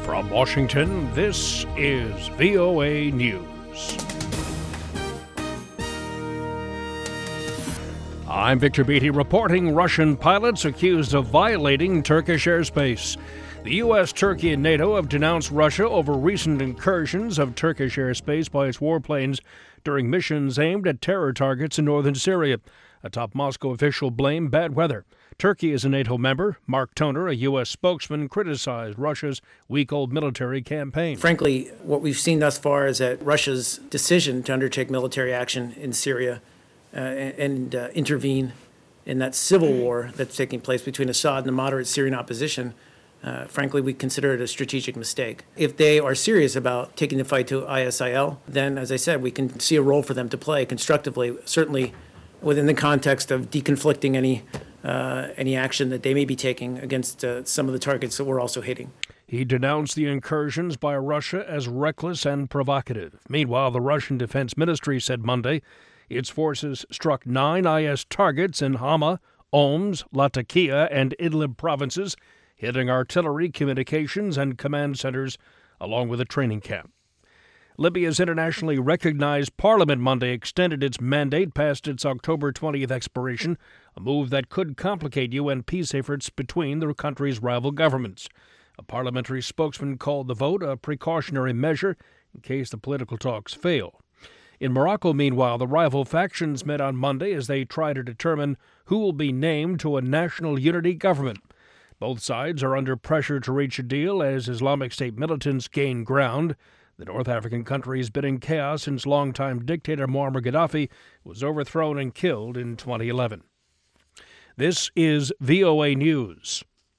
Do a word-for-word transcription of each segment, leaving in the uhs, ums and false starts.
From Washington, this is V O A News. I'm Victor Beatty reporting Russian pilots accused of violating Turkish airspace. The U S, Turkey, and NATO have denounced Russia over recent incursions of Turkish airspace by its warplanes during missions aimed at terror targets in northern Syria. A top Moscow official blamed bad weather. Turkey is a NATO member. Mark Toner, a U S spokesman, criticized Russia's week-old military campaign. Frankly, what we've seen thus far is that Russia's decision to undertake military action in Syria uh, and, and uh, intervene in that civil war that's taking place between Assad and the moderate Syrian opposition, uh, frankly, we consider it a strategic mistake. If they are serious about taking the fight to I S I L, then, as I said, we can see a role for them to play constructively, certainly within the context of deconflicting any uh, any action that they may be taking against uh, some of the targets that we're also hitting. He denounced the incursions by Russia as reckless and provocative. Meanwhile, the Russian Defense Ministry said Monday its forces struck nine I S targets in Hama, Oms, Latakia, and Idlib provinces, hitting artillery, communications, and command centers, along with a training camp. Libya's internationally recognized parliament Monday extended its mandate past its October twentieth expiration, a move that could complicate U N peace efforts between the country's rival governments. A parliamentary spokesman called the vote a precautionary measure in case the political talks fail. In Morocco, meanwhile, the rival factions met on Monday as they try to determine who will be named to a national unity government. Both sides are under pressure to reach a deal as Islamic State militants gain ground. The North African country has been in chaos since longtime dictator Muammar Gaddafi was overthrown and killed in twenty eleven. This is V O A News.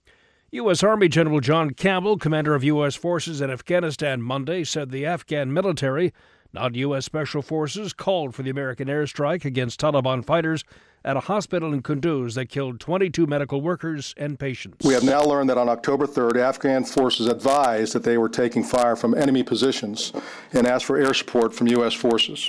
U S. Army General John Campbell, commander of U S forces in Afghanistan Monday, said the Afghan military, not U S Special Forces, called for the American airstrike against Taliban fighters at a hospital in Kunduz that killed twenty-two medical workers and patients. We have now learned that on October third, Afghan forces advised that they were taking fire from enemy positions and asked for air support from U S forces.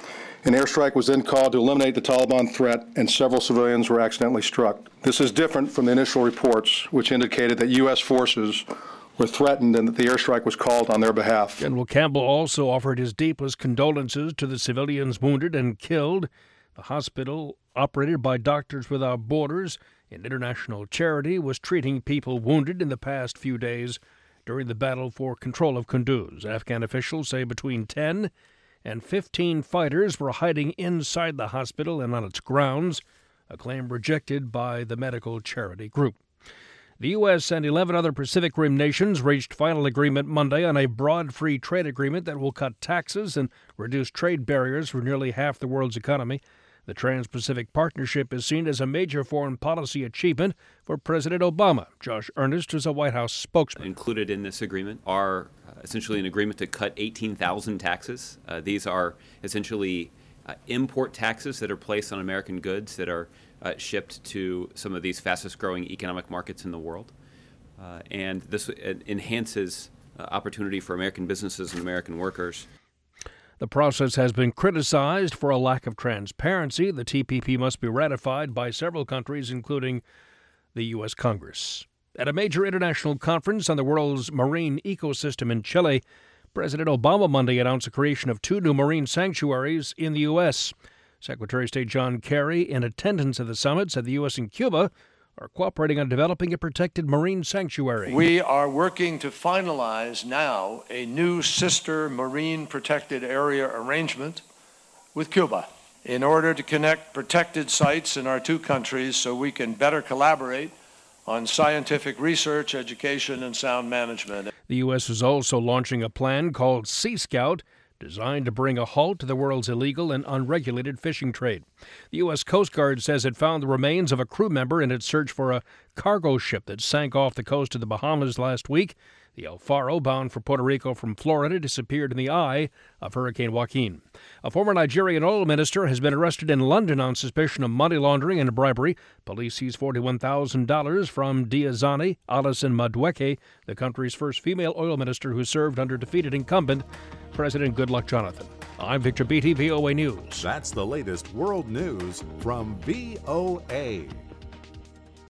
An airstrike was then called to eliminate the Taliban threat, and several civilians were accidentally struck. This is different from the initial reports, which indicated that U S forces were threatened and that the airstrike was called on their behalf. General Campbell also offered his deepest condolences to the civilians wounded and killed. The hospital, operated by Doctors Without Borders, an international charity, was treating people wounded in the past few days during the battle for control of Kunduz. Afghan officials say between ten and fifteen fighters were hiding inside the hospital and on its grounds, a claim rejected by the medical charity group. The U S and eleven other Pacific Rim nations reached final agreement Monday on a broad free trade agreement that will cut taxes and reduce trade barriers for nearly half the world's economy. The Trans-Pacific Partnership is seen as a major foreign policy achievement for President Obama. Josh Earnest is a White House spokesman. Included in this agreement are uh, essentially an agreement to cut eighteen thousand taxes. Uh, these are essentially uh, import taxes that are placed on American goods that are uh, shipped to some of these fastest-growing economic markets in the world. Uh, and this uh, enhances uh, opportunity for American businesses and American workers. The process has been criticized for a lack of transparency. The T P P must be ratified by several countries, including the U S. Congress. At a major international conference on the world's marine ecosystem in Chile, President Obama Monday announced the creation of two new marine sanctuaries in the U S. Secretary of State John Kerry, in attendance at the summit, said the U S and Cuba are cooperating on developing a protected marine sanctuary. We are working to finalize now a new sister marine protected area arrangement with Cuba in order to connect protected sites in our two countries so we can better collaborate on scientific research, education, and sound management. The U S is also launching a plan called Sea Scout, designed to bring a halt to the world's illegal and unregulated fishing trade. The U S. Coast Guard says it found the remains of a crew member in its search for a cargo ship that sank off the coast of the Bahamas last week. The El Faro, bound for Puerto Rico from Florida, disappeared in the eye of Hurricane Joaquin. A former Nigerian oil minister has been arrested in London on suspicion of money laundering and bribery. Police seized forty-one thousand dollars from Diazani Alison Madueke, the country's first female oil minister who served under defeated incumbent President Goodluck Jonathan. I'm Victor Beatty, V O A News. That's the latest world news from V O A.